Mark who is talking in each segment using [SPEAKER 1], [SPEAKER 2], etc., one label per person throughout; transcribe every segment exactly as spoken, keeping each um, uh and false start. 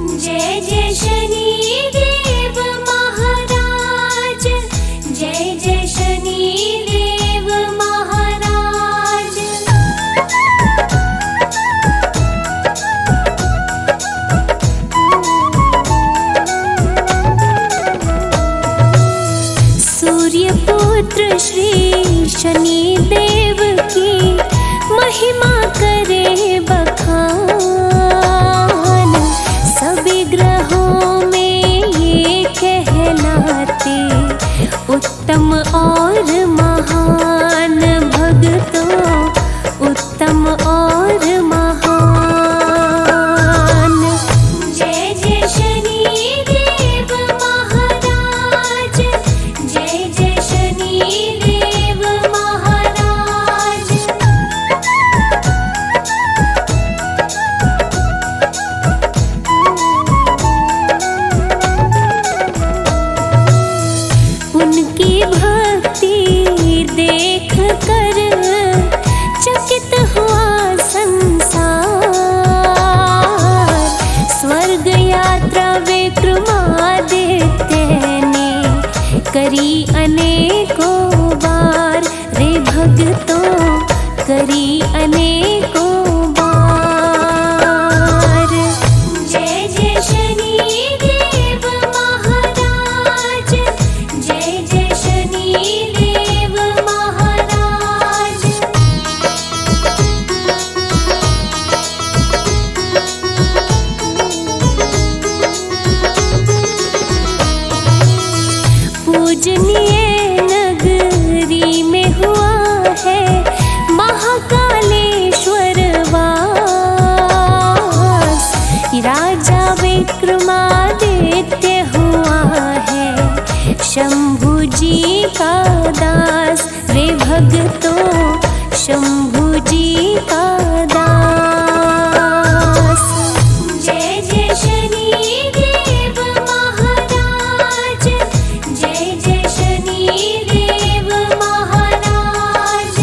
[SPEAKER 1] जय जय शनि देव महाराज, जय जय शनि देव महाराज। सूर्य पुत्र श्री शनि देव की महिमा करे बखान, सभी ग्रहों में ये कहलाते उत्तम और महान, भक्तों उत्तम और महान। जय जय शनि देव महाराज, जय जय शनि देव महाराज। उनकी भक्ति देख कर चकित हुआ संसार, स्वर्ग यात्रा विक्रमादित्य ने करी अनेकों बार, रे भक्तों करी अनेकों बार। जय जय शनि देव महाराज, जय जय शनि देव महाराज। पूजनीय नगरी में हुआ है महाकालेश्वर वास, राजा विक्रमादित्य हुआ है शंभु जी का दास, रे भक्तों शंभु जी का दास। जय जय शनि देव महाराज, जय जय शनि देव महाराज।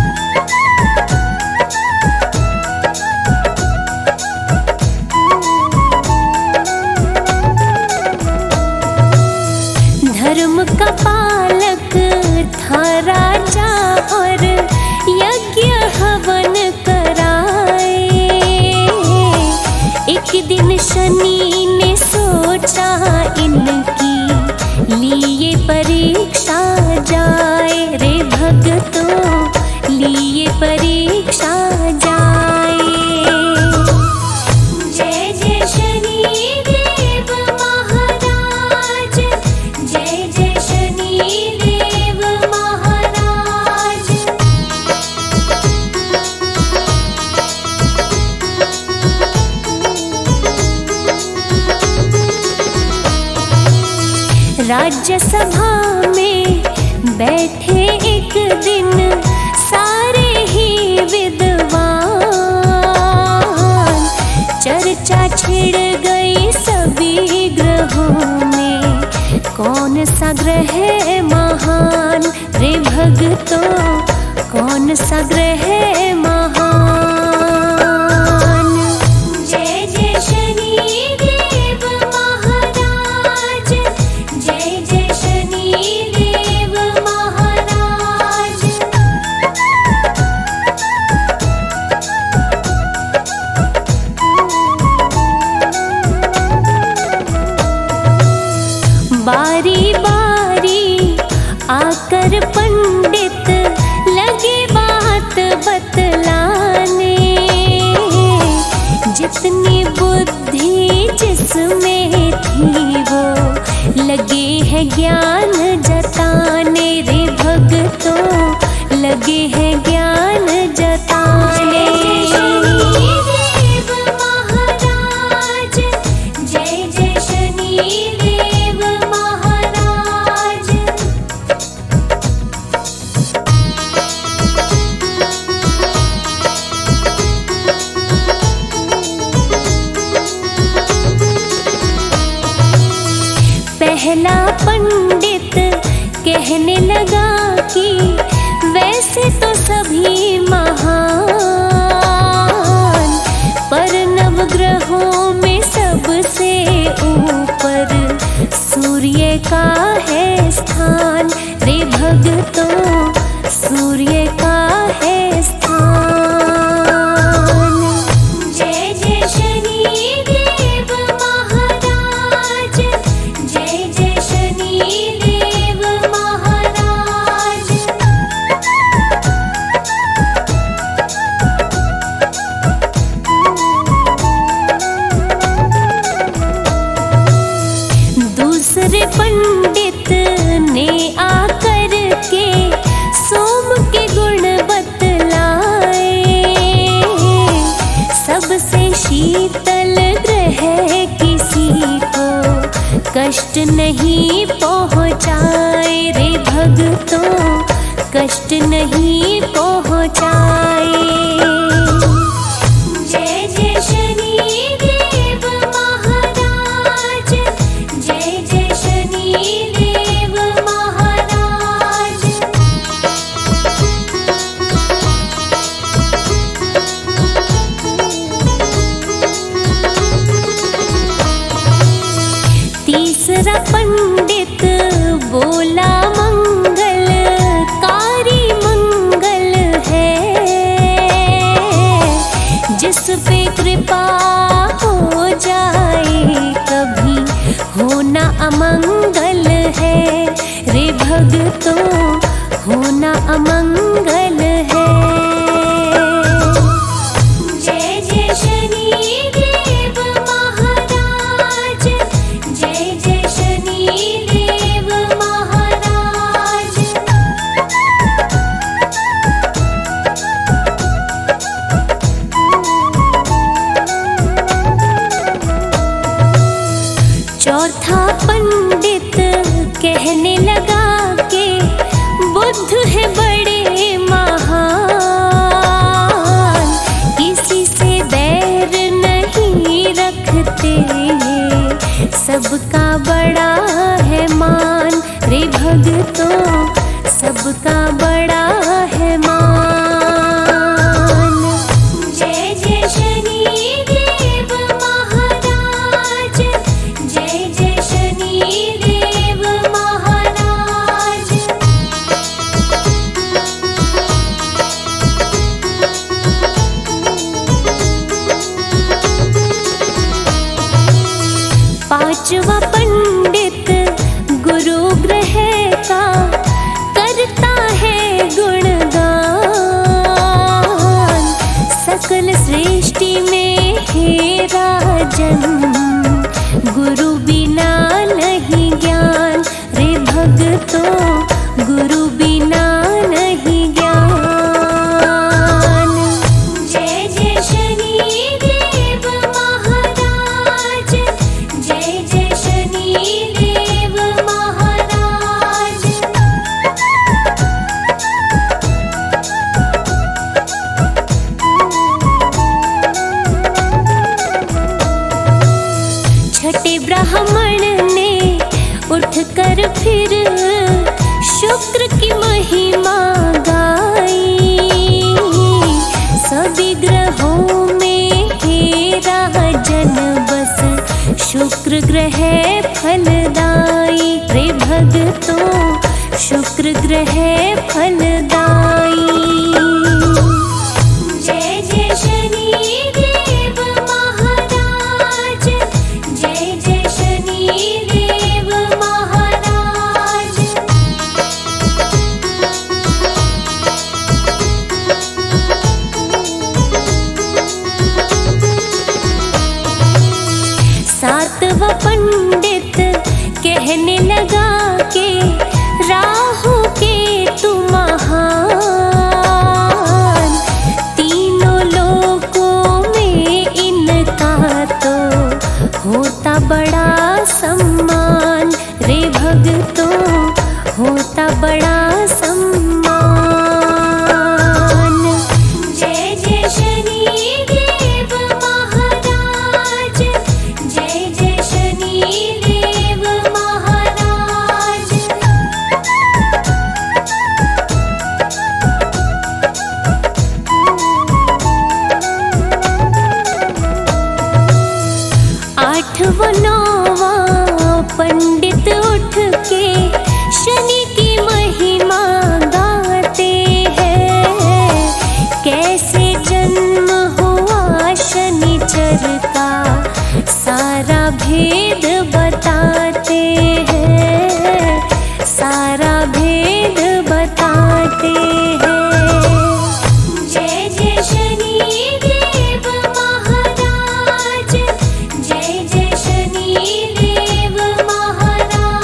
[SPEAKER 1] धर्म का पालक था राजा और यज्ञ हवन कराए, एक दिन शनि ने सोचा इनकी लिए परीक्षा जाए, रे भक्तों लिए परीक्षा जाए। जय जय शनि देव महाराज, जय जय शनि देव महाराज। राज्यसभा में बैठे एक दिन सारे ही विद्वान, चर्चा छिड़ गई सभी ग्रहों में, कौन सा ग्रह महान, रे भक्तों कौन सा ग्रह महान। जय जय शनि देव महाराज, जय जय शनि देव महाराज। बारी बारी आकर पंडित लगे बात बतलाने, जितनी बुद्धि जिसमें थी वो लगे हैं ज्ञान जताने, रे भक्तों लगे हैं ज्ञान जताने। देव महाराज, जय जय शनि देव महाराज। पहला पंडित कहने लगा कि वैसे तो सभी महान, पर नवग्रहों में सबसे से शीतल ग्रह किसी को कष्ट नहीं पहुँचाए रे भक्तों, कष्ट नहीं पहुँचाए। जय जय शनि देव महाराज, जय जय शनि देव महाराज। तीसरा पंडित बोला मंगल कारी मंगल है, जिस पे कृपा हो जाए कभी होना अमंगल है रे भक्तों, होना अमंगल है। जय जय शनि देव महाराज, जय जय शनि देव महाराज। चौथा पंडित कहने लगा कि बुद्ध है बड़े महान, किसी से बैर नहीं रखते, सबका बड़ा है मान रे भक्तों, सबका बड़ा है मान। जय जय शनि देव महाराज, जय जय शनि देव महाराज। पांचवा पंडित गुरु ग्रह का करता है गुणगान, सकल सृष्टि में हे राजन, गुरु बिना नहीं ज्ञान रे भक्तों, गुरु बिना नहीं ज्ञान। जय जय शनि देव महाराज, जय जय शनि देव महाराज। छठे ब्राह्मण ने उठकर फिर शुक्र की महिमा गाई, सभी ग्रहों में हे राजन बस शुक्र ग्रह फलदाई रे भक्तों, शुक्र ग्रह फलदाई। जय जय शनि देव महाराज, जय जय शनि देव महाराज। सातवां पंडित कहने लगा कि राहु केतु महान, तीनों लोकों में इनका तो होता बड़ा सम्मान रे भक्तों, होता बड़ा सम्मान। जय जय शनि देव महाराज, जय जय शनि देव महाराज। आठवां नौवां पंडित उठ के शनि की महिमा गाते हैं, कैसे जन्म हुआ शनिचर का सारा भेद बताते हैं, सारा भेद बताते हैं। जय जय शनि देव महाराज, जय जय शनि देव महाराज।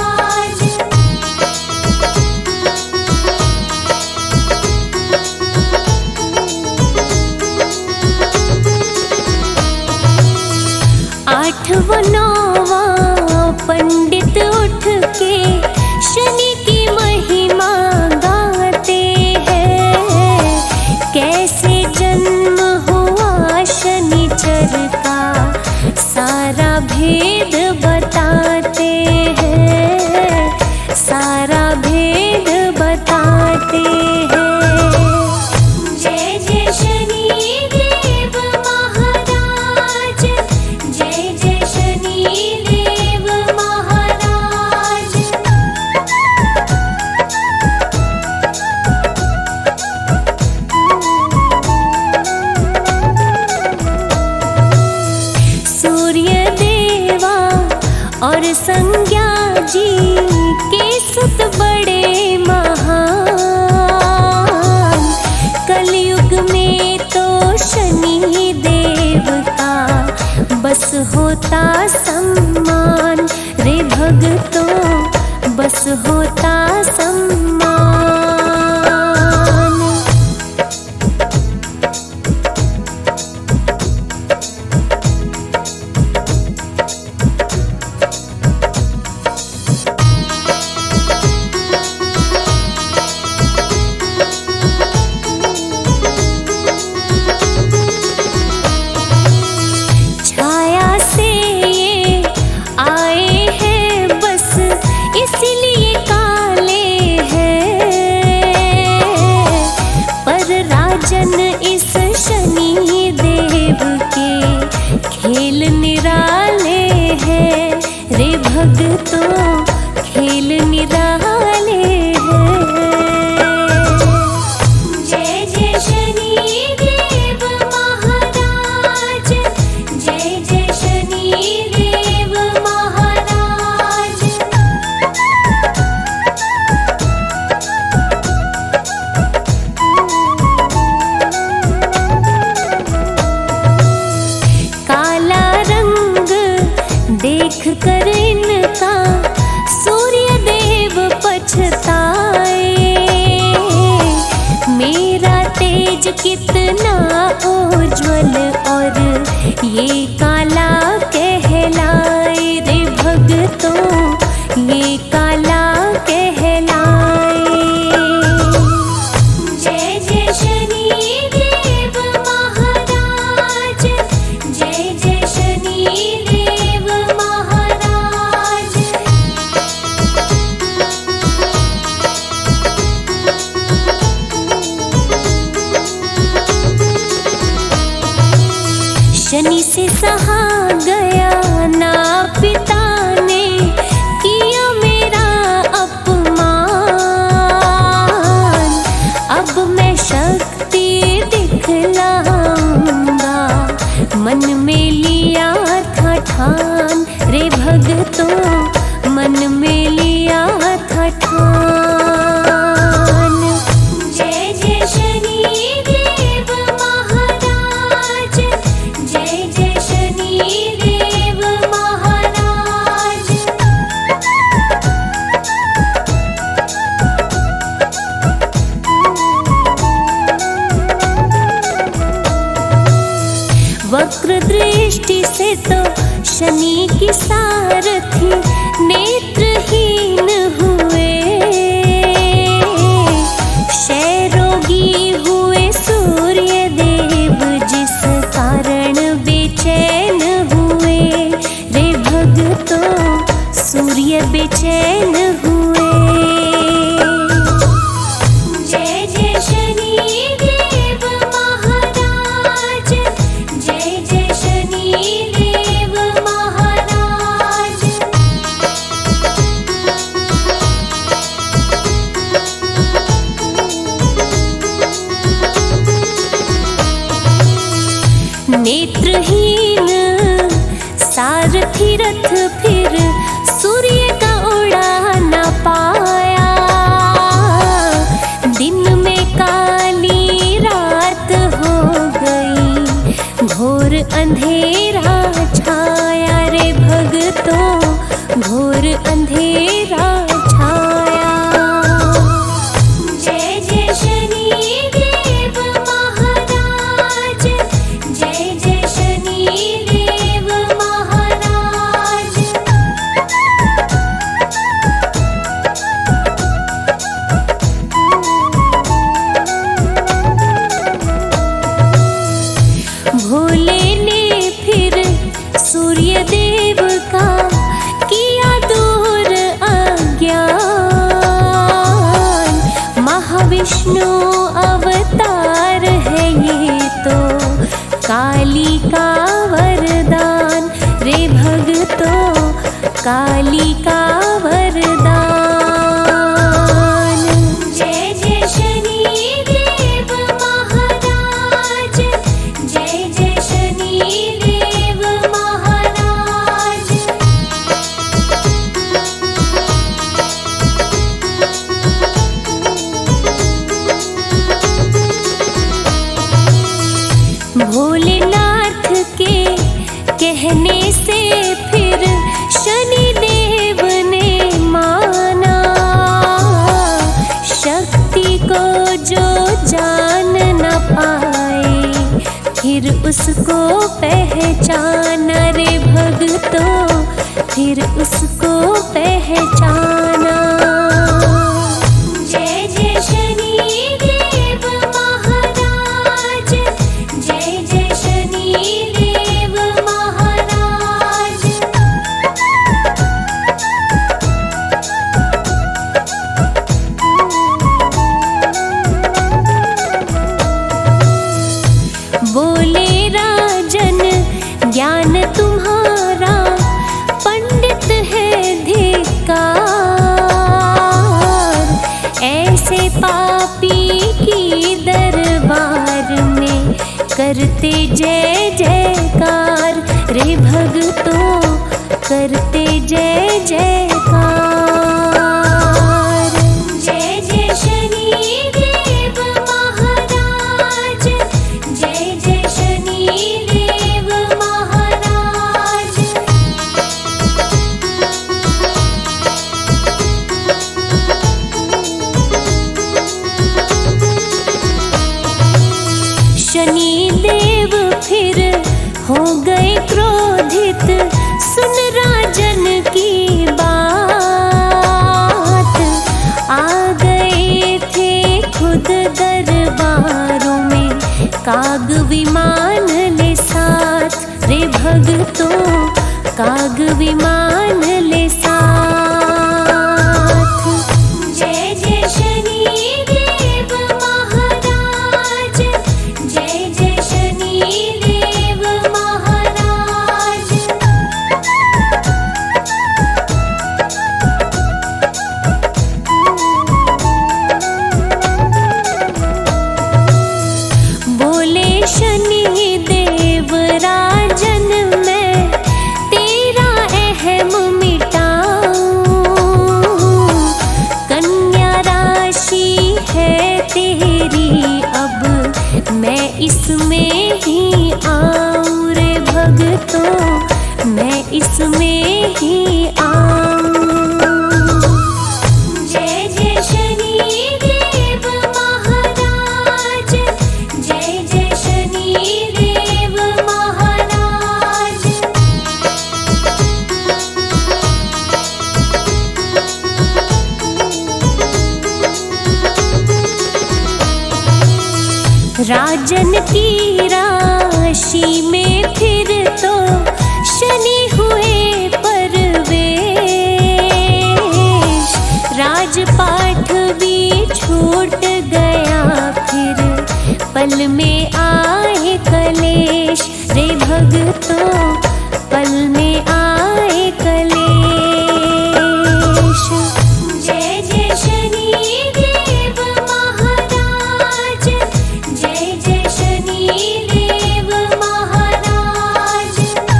[SPEAKER 1] आठवां नौवां पंडित उठ के शनि की महिमा गाते हैं। कैसे जन्म हुआ शनिचर का सारा भेद बताते हैं, सारा भेद बताते हैं। जय जय शनि देव महाराज, जय जय शनि देव महाराज। सूर्य देवा और संज्ञा जी के सुत बड़े महान। कलयुग में तो शनि देव का बस होता सम्मान रे भक्तों, बस होता सम्मान। छाया से ये आए हैं बस इसलिए काले हैं, पर राजन इस शनि देव के खेल निराले हैं रे भक्तों, खेल निराले हैं। जय जय शनि देव महाराज, जय जय शनि देव महाराज। काला रंग देख कर इनका सूर्य देव पछताए। मेरा तेज कितना उज्ज्वल और ये काला कहलाए रे भक्तों, ये काला कहलाए। जय जय शनि देव महाराज, जय जय शनि देव महाराज। शनि से सहा गया ना पिता ने किया मेरा अपमान। अब मैं शक्ति दिखलाऊंगा, मन में लिया था ठान रे भक्तों, मन में लिया था ठान। जय जय शनि देव महाराज, जय जय शनि देव महाराज। वक्र दृष्टि से तो शनि की सारथी नेत्रहीन हुए। क्षय रोगी हुए सूर्य देव जिस कारण बेचैन हुए रे भक्तों, सूर्य बेचैन हुए। जय जय शनि देव महाराज, जय जय शनि देव महाराज। नेत्रहीन सारथी रथ फिर सूर्य का उड़ा न पाया। दिन में काली रात हो गई, घोर अंधेरा छाया रे भक्तों, घोर अंधेरा छाया। जय जय शनि देव महाराज, जय जय शनि देव महाराज। काली का वरदान। जय जय शनि देव महाराज, जय जय शनि देव महाराज। भोलेनाथ के कहने से फिर शनि देव ने माना, शक्ति को जो जान न पाए फिर उसको पहचाना रे भक्तों, फिर उसको पहचाना। जय जय शनि देव महाराज, जय जय शनि देव महाराज। बोले राजन ज्ञान तुम्हारा पंडित है धिक्कार, ऐसे पापी की दरबार में करते जय जयकार रे भक्तों, करते जय जयकार। जय जय शनि देव महाराज, जय जय शनि देव महाराज। शनि देव फिर हो गए क्रोधित, सुन राजन की बात। आ गए थे खुद दरबारों में काग विमान ले साथ रे भक्तों, काग विमान ले साथ। जय जय शनि देव महाराज, जय जय शनि देव महाराज। बोले शनि देव राजन मैं तेरा अहम मिटाऊं, कन्या राशि है तेरी अब मैं इसमें ही आऊं रे भक्तों, मैं इसमें ही आऊं। जय जय शनि देव महाराज, जय जय शनि देव महाराज। राजन की राशि में फिर तो शनि हुए परवेश, राजपाठ भी छूट गया फिर पल में आए कलेश रे भक्तों, पल में आए कलेश। जय जय शनि देव महाराज, जय जय शनि देव महाराज।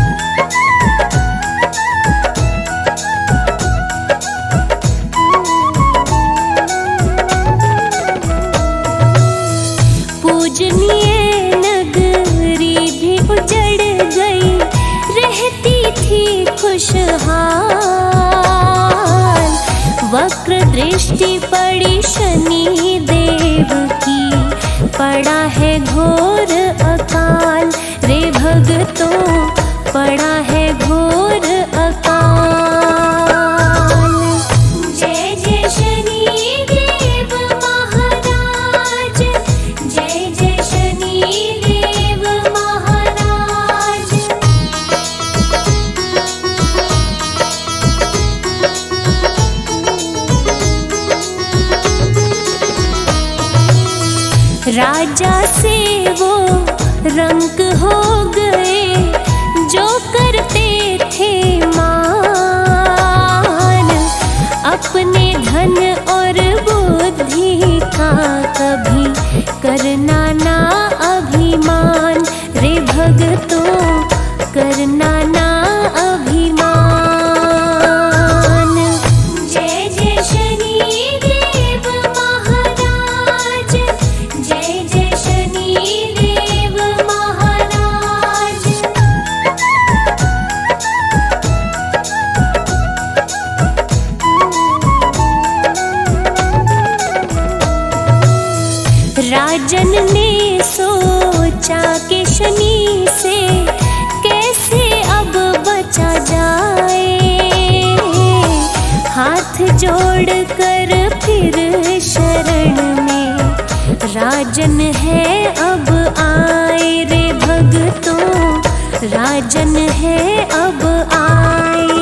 [SPEAKER 1] पूजनीय नगरी भी उजड़ गई, रहती थी खुशहाल। वक्र दृष्टि पड़ी शनि देव की, पड़ा है घोर अकाल रे भक्तों, पड़ा है घोर अकाल। जय जय शनि देव महाराज, जय जय शनि देव महाराज। राजा से वो रंक हो गए जो करते थे मान, जोड़ कर फिर शरण में, राजन है अब आए रे भगतों, राजन है अब आए।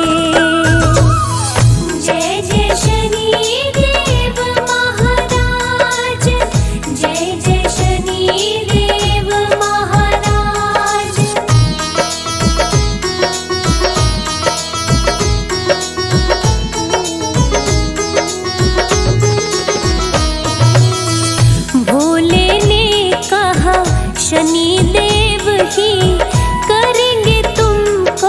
[SPEAKER 1] जय जय शनि देव महाराज, जय जय शनि देव महाराज। भोले ने कहा शनि देव ही करेंगे तुमको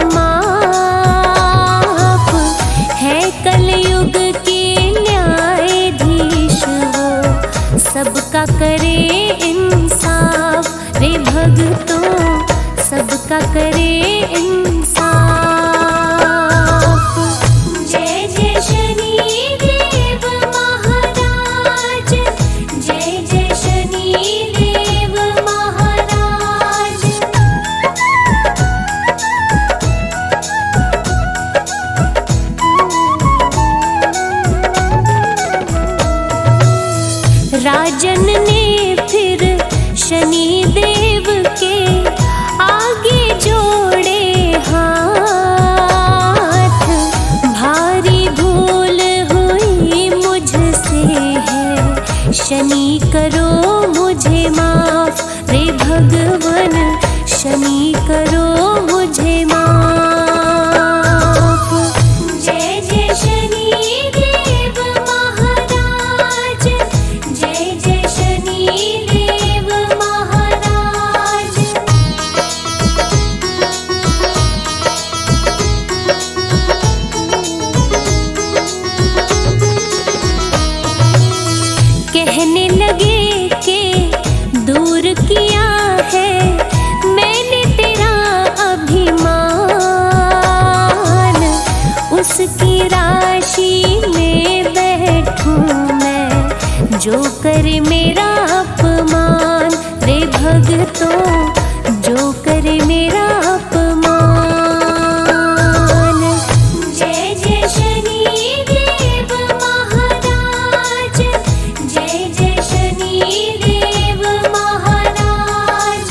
[SPEAKER 1] माफ, है कलयुग के न्यायाधीश वो, सबका करे इंसाफ रे भगतों, सबका करे इंसाफ। जय जय शनि देव महाराज, जय जय शनि देव महाराज। राजन ने फिर शनि देव के आगे जोड़े हाथ, भारी भूल हुई मुझसे है, शनि करो मुझे माफ रे भगवन, शनि करो मुझे माफ। जय जय शनि देव महाराज, जय जय शनि देव महाराज। कहने लगे कि दूर किया है मैंने तेरा अभिमान, उसकी राशि में बैठूं मैं, जो करे मेरा अपमान रे भगतों, जो करे मेरा अपमान। जय जय शनि देव महाराज, जय जय शनि देव महाराज।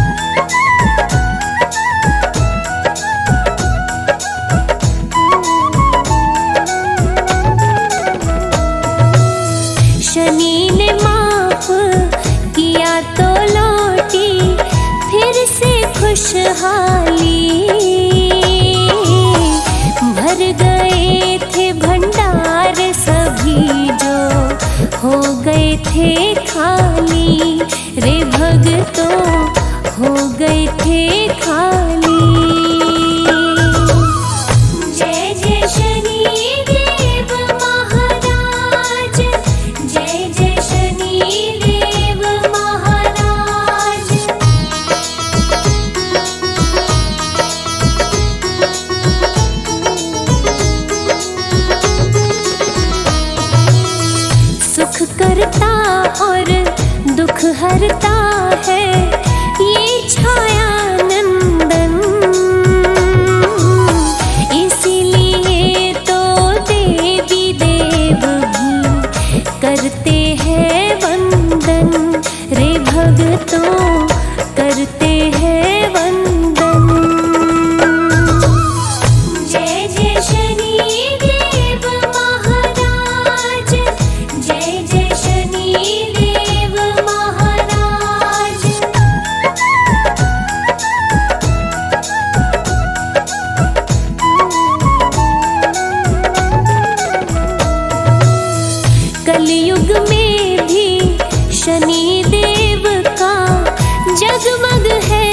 [SPEAKER 1] शनि ने माफ किया तो लौटी फिर से खुशहाली, भर गए थे भंडार सभी जो हो गए थे खाली रे भगतों, हो गए थे खाली। जय जय शनि देव महाराज, जय जय शनि देव महाराज। सुख करता और दुख हरता है ये छाया नंदन, इसीलिए तो देवी देव भी करते हैं वंदन रे भगतों, करते हैं वंदन। जय जय शनि देव महाराज, जय जय शनि देव महाराज। कलयुग में भी शनि देव का जगमग है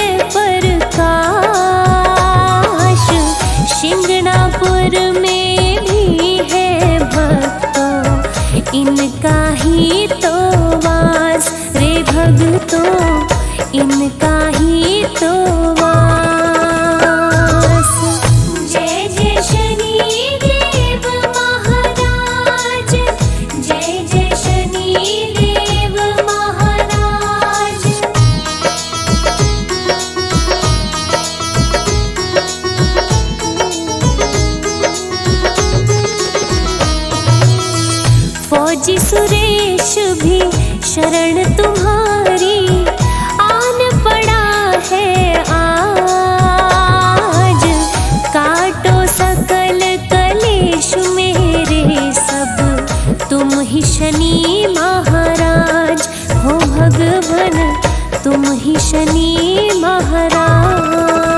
[SPEAKER 1] प्रकाश, शिंगणापुर में भी है भक्तों इनका ही तो वास रे भगतों, इनका ही तो वास। जय जय शनि देव महाराज, जय जय शनि देव महाराज। सुरेश भी शरण तुम्हारी आन पड़ा है आज। काटो सकल कलेश मेरे सब तुम ही शनि महाराज हो भगवन तुम ही शनि महाराज।